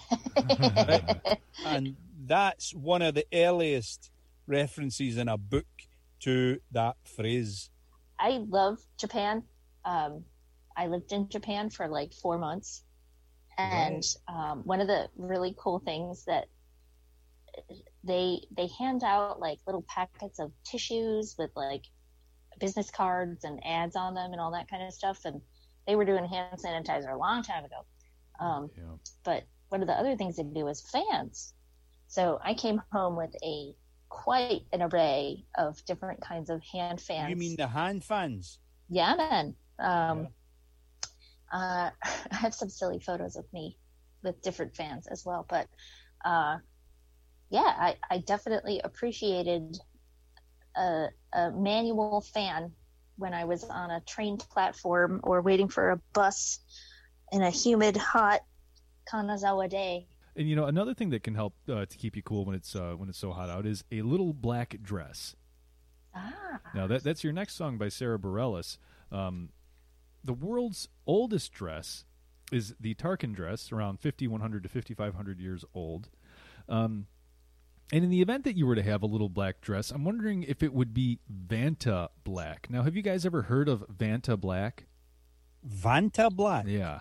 S12: Right? And that's one of the earliest references in a book to that phrase.
S14: I love Japan. Um, I lived in Japan for like four months. And um, one of the really cool things that they they hand out like little packets of tissues with like business cards and ads on them and all that kind of stuff. And they were doing hand sanitizer a long time ago. Um, yeah. But one of the other things they do is fans. So I came home with a quite an array of different kinds of hand fans.
S12: You mean the hand fans?
S14: Yeah, man. Um, yeah. Uh, I have some silly photos of me with different fans as well. But uh, yeah, I, I definitely appreciated a, a manual fan when I was on a train platform or waiting for a bus in a humid, hot Kanazawa day.
S13: And you know, another thing that can help uh, to keep you cool when it's uh, when it's so hot out is a little black dress.
S14: Ah.
S13: Now that that's your next song by Sarah Bareilles. Um, the world's oldest dress is the Tarkan dress, around fifty-one hundred to fifty-five hundred years old. Um, and in the event that you were to have a little black dress, I'm wondering if it would be Vanta black. Now, have you guys ever heard of Vanta black?
S12: Vanta black?
S13: Yeah.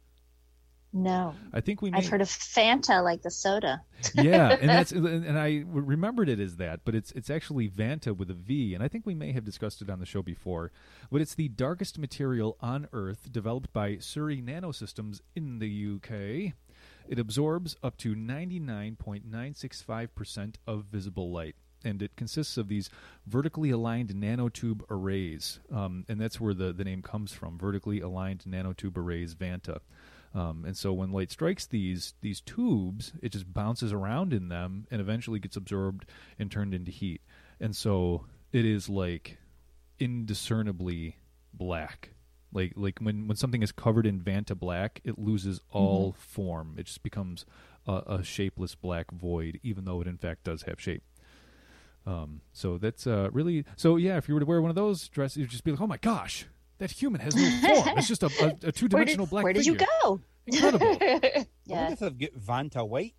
S14: No,
S13: I think we. May...
S14: I've heard of Fanta, like the soda.
S13: Yeah, and that's and I remembered it as that, but it's it's actually Vanta with a V, and I think we may have discussed it on the show before. But it's the darkest material on Earth, developed by Surrey Nanosystems in the U K. It absorbs up to ninety-nine point nine six five percent of visible light, and it consists of these vertically aligned nanotube arrays, um, and that's where the the name comes from. Vertically aligned nanotube arrays, Vanta. Um, and so when light strikes these these tubes, it just bounces around in them and eventually gets absorbed and turned into heat. And so it is like indiscernibly black. Like like when, when something is covered in Vanta black, it loses all mm-hmm. form. It just becomes a, a shapeless black void, even though it in fact does have shape. Um, so that's uh, really... So yeah, if you were to wear one of those dresses, you'd just be like, oh my gosh, that human has no form. It's just a, a, a two-dimensional
S14: did,
S13: black
S14: Where did
S13: figure.
S14: you go?
S13: Incredible.
S14: Yeah.
S12: I wonder if they've got Vanta white.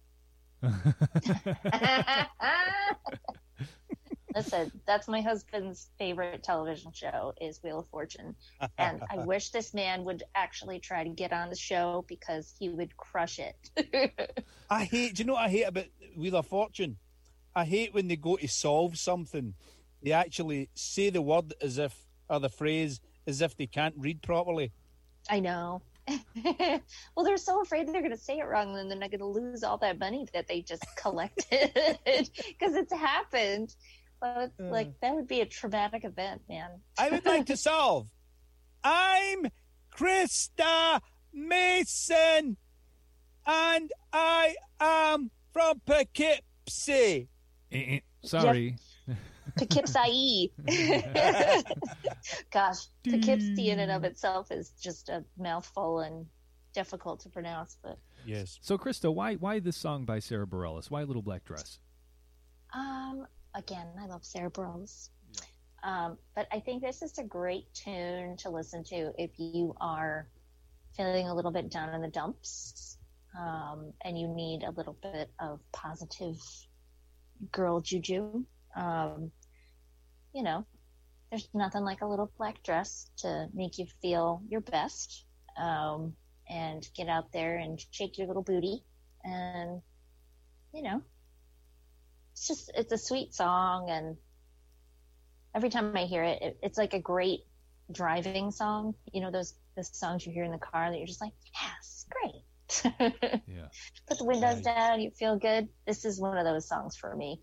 S14: Listen, that's my husband's favorite television show is Wheel of Fortune. And I wish this man would actually try to get on the show because he would crush it.
S12: I hate, do you know what I hate about Wheel of Fortune? I hate when they go to solve something, they actually say the word as if, or the phrase, as if they can't read properly.
S14: I know. Well, they're so afraid they're going to say it wrong, and then they're going to lose all that money that they just collected because it's happened. Well, it's mm. like that would be a traumatic event, man.
S12: I would like to solve. I'm Krista Mason, and I am from Poughkeepsie.
S13: Sorry.
S14: Yep. Poughkeepsie. Gosh, Poughkeepsie in and of itself is just a mouthful and difficult to pronounce. But
S12: yes.
S13: So, Krista, why why this song by Sarah Bareilles? Why Little Black Dress?
S14: Um, again, I love Sarah Bareilles. Yeah. Um, but I think this is a great tune to listen to if you are feeling a little bit down in the dumps, um, and you need a little bit of positive girl juju. Um, you know, there's nothing like a little black dress to make you feel your best, um, and get out there and shake your little booty. And, you know, it's just, it's a sweet song. And every time I hear it, it it's like a great driving song. You know, those, those songs you hear in the car that you're just like, yes, great.
S13: Yeah.
S14: Put the windows
S13: Right.
S14: down, you feel good. This is one of those songs for me.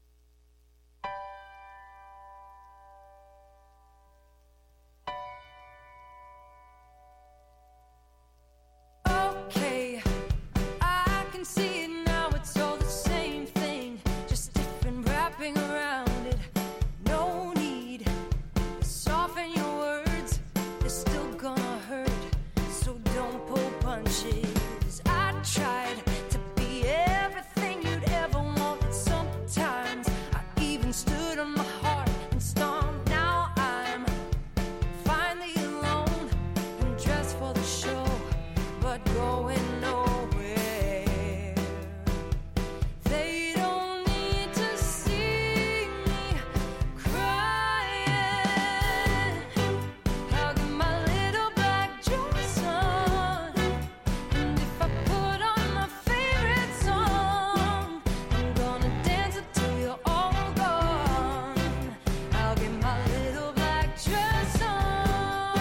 S15: Okay, I can see it now. It's all the same thing, just different wrapping around it. No need to soften your words, they're still gonna hurt. So don't pull punches. I tried to be everything you'd ever want. Sometimes I even stood on my heart and stomped. Now I'm finally alone and dressed for the show, but going nowhere. They don't need to see me crying. I'll get my little black dress on, and if I put on my favorite song, I'm gonna dance until you're all gone. I'll get my little black dress on.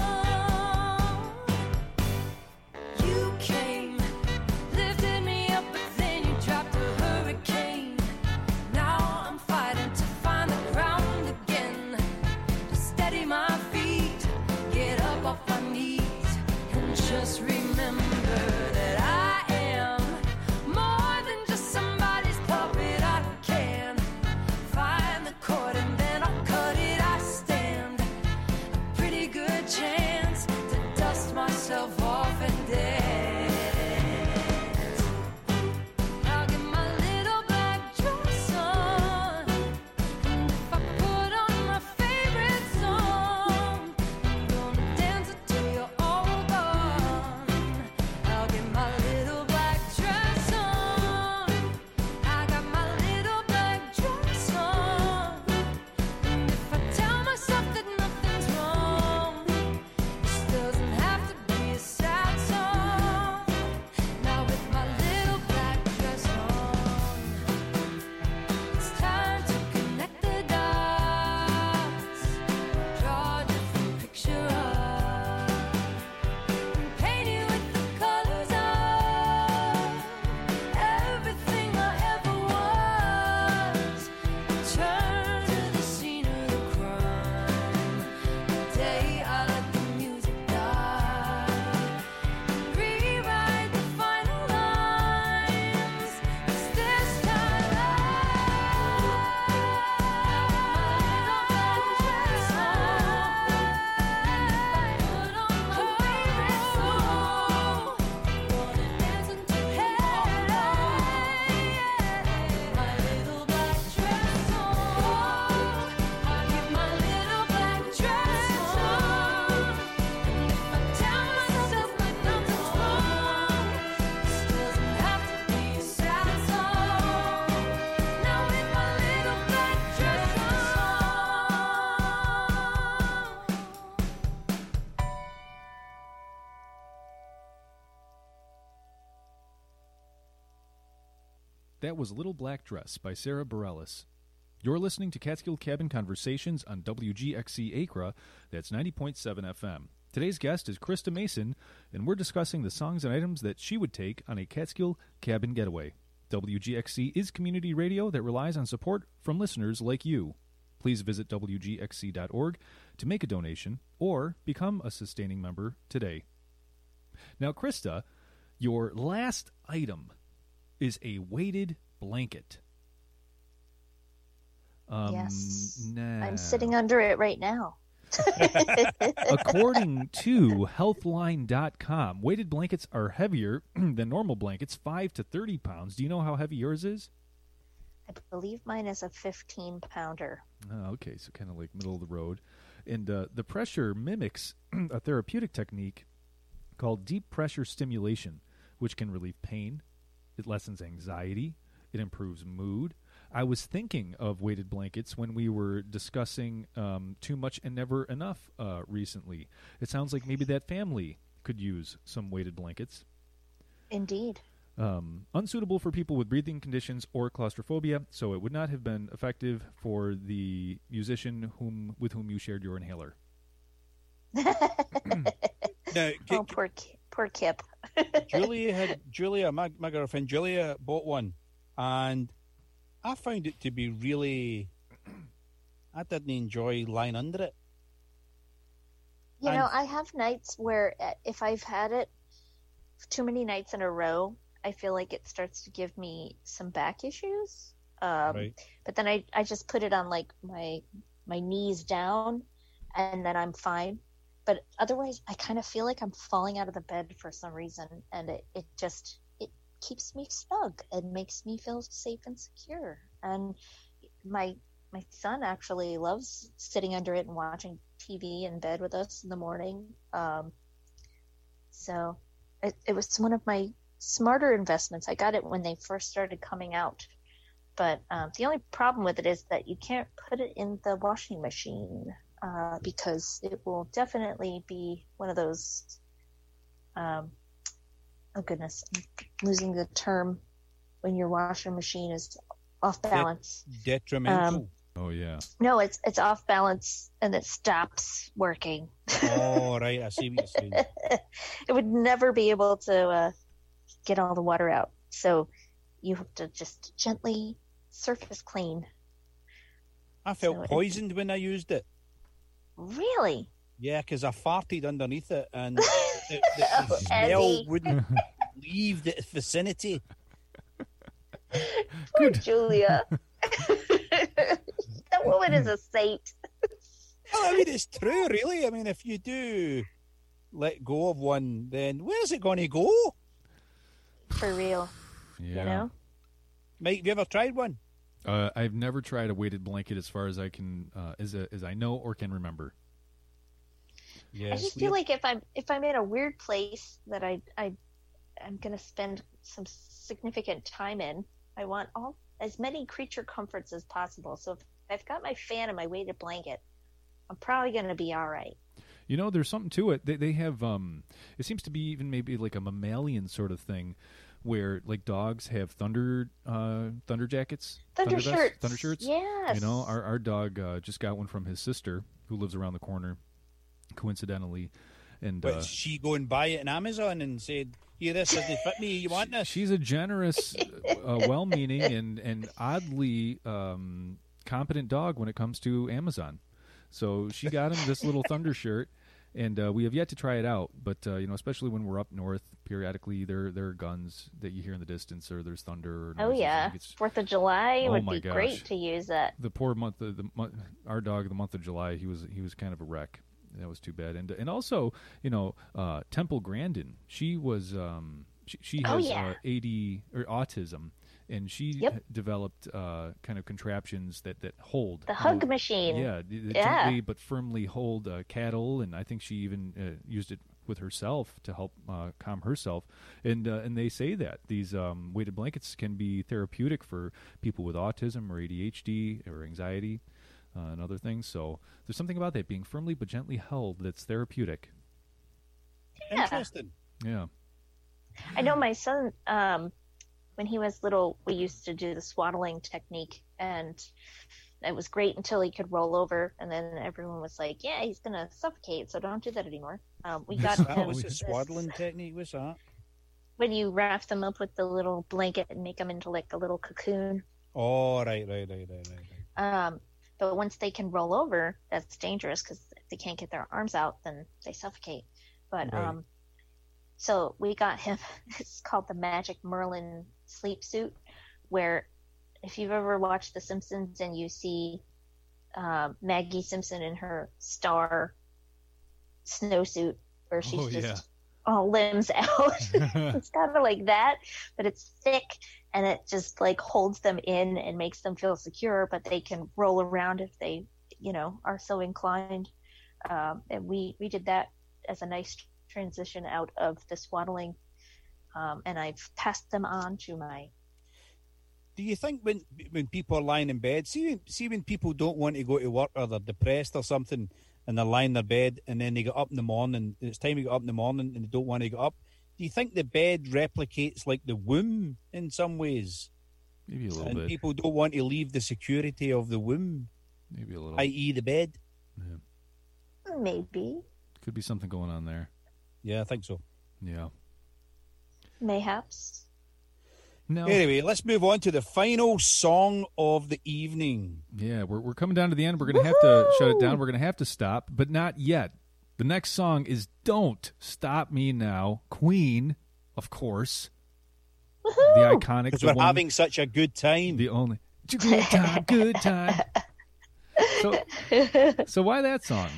S15: You came, lifted me up, but then you dropped a hurricane. Now I'm fighting to find the ground again, to steady my feet, get up off my knees, and just remember that I am more than just somebody's puppet. I can find the chord and then I'll cut it. I stand a pretty good chance to dust myself off and dance. I'll get my little black dress on, and if I put on my favorite song, I'm gonna dance until you're all gone. I'll get my little black dress on. I got my little black dress on, and if I tell myself that nothing's wrong, this doesn't have to be a sad song. Now with my little black dress on, it's time to connect the dots, draw a different picture up, and paint it with the colors of everything I ever was. Return to the scene of the crime, the day I let the music die, and rewrite the final lines. 'Cause this time I
S13: That was Little Black Dress by Sarah Bareilles. You're listening to Catskill Cabin Conversations on W G X C Acra. That's ninety point seven F M. Today's guest is Krista Mason, and we're discussing the songs and items that she would take on a Catskill Cabin getaway. W G X C is community radio that relies on support from listeners like you. Please visit W G X C dot org to make a donation or become a sustaining member today. Now, Krista, your last item is a weighted blanket. Um,
S14: Yes.
S13: nah.
S14: I'm sitting under it right now.
S13: According to healthline dot com, weighted blankets are heavier than normal blankets, five to thirty pounds. Do you know how heavy yours is?
S14: I believe mine is a fifteen pounder.
S13: Oh, okay, so kind of like middle of the road. And uh, the pressure mimics a therapeutic technique called deep pressure stimulation, which can relieve pain. It lessens anxiety. It improves mood. I was thinking of weighted blankets when we were discussing um, Too Much and Never Enough uh, recently. It sounds like maybe that family could use some weighted blankets.
S14: Indeed.
S13: Um, unsuitable for people with breathing conditions or claustrophobia, so it would not have been effective for the musician whom with whom you shared your inhaler.
S12: Now,
S14: oh, poor, Ki- poor Kip.
S12: Julia had Julia, my my girlfriend Julia, bought one, and I found it to be really. I didn't enjoy lying under it.
S14: You
S12: And-
S14: know, I have nights where uh, if I've had it too many nights in a row, I feel like it starts to give me some back issues. Um,
S12: Right.
S14: But then I, I just put it on like my my knees down, and then I'm fine. But otherwise, I kind of feel like I'm falling out of the bed for some reason, and it, it just it keeps me snug and makes me feel safe and secure. And my my son actually loves sitting under it and watching T V in bed with us in the morning. Um, so it, it was one of my smarter investments. I got it when they first started coming out. But um, the only problem with it is that you can't put it in the washing machine uh, because it will definitely be one of those. Um, oh goodness, I'm losing the term when your washing machine is off balance.
S12: Det- detrimental.
S14: Um,
S13: Oh yeah.
S14: No, it's it's off balance and it stops working.
S12: Oh right, I see what you're saying.
S14: It would never be able to uh, get all the water out. So you have to just gently surface clean.
S12: I felt
S14: So it-
S12: poisoned when I used it.
S14: Really?
S12: Yeah, because I farted underneath it, and the, the, the
S14: Oh,
S12: smell
S14: Eddie.
S12: wouldn't leave the vicinity.
S14: Poor Julia. That woman is a saint.
S12: Well, I mean, it's true, really. I mean, if you do let go of one, then where's it going to go?
S14: For real.
S13: Yeah.
S14: You know?
S12: Mike, have you ever tried one?
S13: Uh, I've never tried a weighted blanket as far as I can, uh, as a, as I know or can remember.
S12: Yeah,
S14: I just feel like if I'm if I'm in a weird place that I I I'm gonna spend some significant time in, I want all as many creature comforts as possible. So if I've got my fan and my weighted blanket, I'm probably gonna be all right.
S13: You know, there's something to it. They they have um, it seems to be even maybe like a mammalian sort of thing, where like dogs have thunder uh, thunder jackets,
S14: Thunder
S13: vests,
S14: shirts.
S13: thunder shirts.
S14: Yes.
S13: You know, our our dog uh, just got one from his sister who lives around the corner, coincidentally, and
S12: But
S13: uh,
S12: she go and buy it on Amazon and said, "Here, this doesn't fit me. You want this?"
S13: she's a generous, uh, well-meaning, and and oddly um, competent dog when it comes to Amazon. So she got him this little thunder shirt, and uh, we have yet to try it out. But uh, you know, especially when we're up north, periodically there there are guns that you hear in the distance, or there's thunder. Or
S14: Oh
S13: noises. I
S14: yeah,
S13: think it's-
S14: Fourth of July
S13: Oh,
S14: would
S13: my
S14: be
S13: gosh.
S14: great to use that.
S13: the poor month, the, the month, our dog, the month of July, he was he was kind of a wreck. That was too bad. And and also, you know, uh, Temple Grandin, she was um, she, she
S14: Oh,
S13: has
S14: yeah.
S13: uh, A D or autism, and she
S14: Yep.
S13: h- developed uh, kind of contraptions that, that hold
S14: The
S13: you
S14: hug
S13: know,
S14: machine.
S13: Yeah, th- that
S14: Yeah.
S13: gently but firmly hold uh, cattle, and I think she even uh, used it with herself to help uh, calm herself. And uh, and they say that these um, weighted blankets can be therapeutic for people with autism or A D H D or anxiety. Uh, and other things. So there's something about that being firmly but gently held that's therapeutic.
S14: Yeah.
S12: Interesting.
S13: Yeah.
S14: I know my son, um, when he was little, we used to do the swaddling technique, and it was great until he could roll over, and then everyone was like, "Yeah, he's gonna suffocate, so don't do that anymore." Um, we got
S12: That
S14: him
S12: was a
S14: this-
S12: swaddling technique. What's that?
S14: when you wrap them up with the little blanket and make them into like a little cocoon.
S12: Oh, right, right, right, right, right. right.
S14: Um, but once they can roll over, that's dangerous because if they can't get their arms out, then they suffocate. But
S12: Right.
S14: um, so we got him. It's called the Magic Merlin sleep suit, where if you've ever watched The Simpsons and you see uh, Maggie Simpson in her star snowsuit, where she's
S13: Oh,
S14: just
S13: yeah.
S14: all limbs out. It's kind of like that, but it's thick and it just like holds them in and makes them feel secure, but they can roll around if they, you know, are so inclined. Um, and we, we did that as a nice transition out of the swaddling. Um, and I've passed them on to my
S12: Do you think when when people are lying in bed, see when, see when people don't want to go to work or they're depressed or something, and they're lying in their bed, and then they get up in the morning, and it's time to get up in the morning, and they don't want to get up? Do you think the bed replicates like the womb in some ways?
S13: Maybe a little
S12: and
S13: bit.
S12: People don't want to leave the security of the womb.
S13: Maybe a little.
S12: that is the bed.
S13: Yeah.
S14: Maybe.
S13: Could be something going on there.
S12: Yeah, I think so.
S13: Yeah.
S14: Mayhaps.
S13: No.
S12: Anyway, let's move on to the final song of the evening.
S13: Yeah, we're we're coming down to the end. We're going to have to shut it down. We're going to have to stop, but not yet. The next song is "Don't Stop Me Now," Queen, of course.
S14: Woo-hoo!
S13: The iconic.
S12: Because
S13: the
S12: we're
S13: one,
S12: having such a good time.
S13: The only good time, good time. So, so why that song?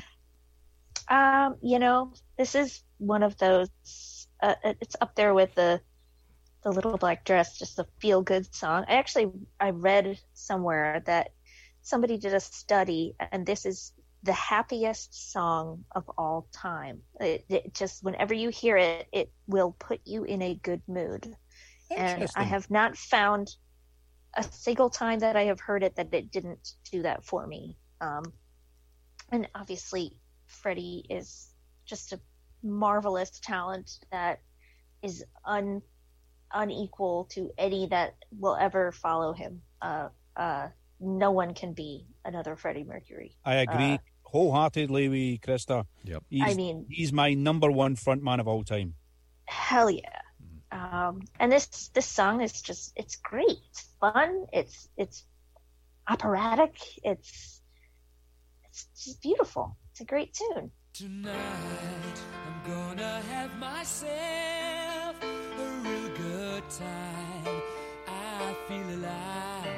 S14: Um, you know, this is one of those. Uh, it's up there with the the Little Black Dress, just a feel good song. I actually I read somewhere that somebody did a study, and this is the happiest song of all time. It, it just whenever you hear it, it will put you in a good mood. And I have not found a single time that I have heard it that it didn't do that for me. Um, and obviously, Freddie is just a marvelous talent that is un unequal to any that will ever follow him. Uh, uh, no one can be another Freddie Mercury.
S12: I agree
S14: Uh,
S12: wholeheartedly with Krista.
S13: Yep.
S12: He's,
S14: I mean-
S12: he's my number one frontman of all time.
S14: Hell yeah. Um, and this this song is just it's great. It's fun. It's it's operatic. It's it's just beautiful. It's a great tune.
S15: Tonight I'm gonna have myself a real good time. I feel alive,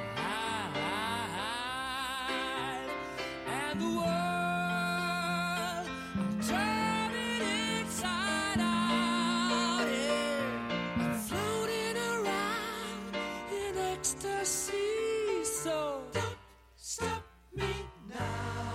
S15: and the world I'm turning inside out. Yeah. I'm floating around in ecstasy. So don't stop me now.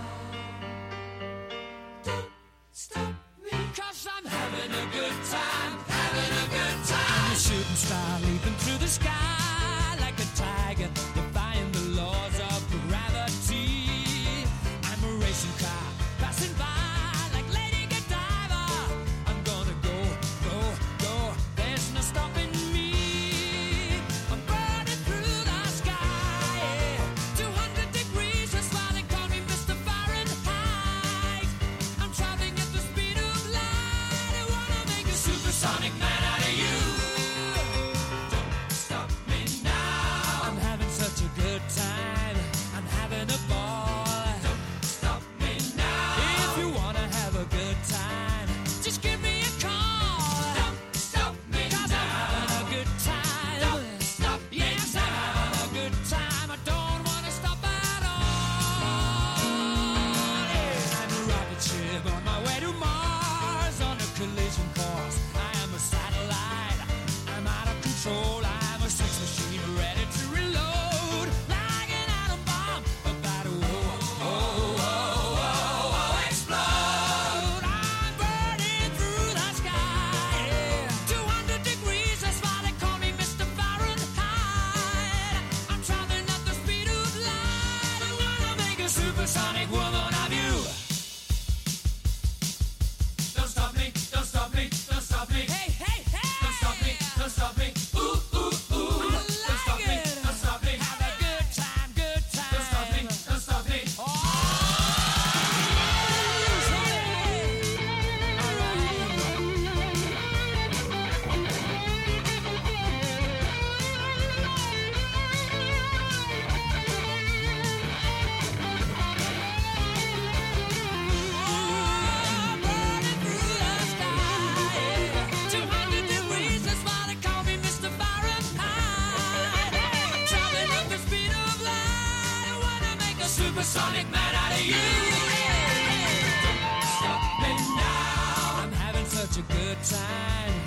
S15: Stop me, 'cause I'm having a good time, having a good time. I'm a shooting star leaping through the sky like a tiger, defying the laws of gravity. I'm a racing car passing by like Lady Godiva. I'm gonna go, go, go. There's no stopping me. I'm burning through the sky, yeah. two hundred degrees, that's why they call me Mister Fahrenheit. I'm traveling at the speed of light. I wanna make a supersonic man out of you. Don't stop me now. I'm having such a good time. I'm having a ball. Don't stop me now. If you wanna have a good time, just give me a call. Don't stop me 'cause now. I'm having a good time. Don't stop me yes, now. I'm having a good time. I don't wanna stop at all. Yeah. I'm a rocket ship on my way to Mars on a collision course. I am a satellite. I'm out of control. I'm a sex machine ready to reload. Like an atom bomb about to oh, oh, oh, oh, oh, explode. I'm burning through the sky. Yeah. two hundred degrees, that's why they call me Mister Fahrenheit. I'm traveling at the speed of light. I wanna make a supersonic woman of you. Don't stop me, don't stop me, don't stop me. Hey, hey, hey. Don't stop me, don't stop me. Ooh, ooh, ooh. Don't stop me, don't stop me. Have a good time, good time. Don't stop me, don't stop me. two hundred degrees, that's why they call me Mister Fahrenheit. I'm traveling at the speed of light. I wanna make a supersonic man out of you. Don't stop me now. I'm having such a good time.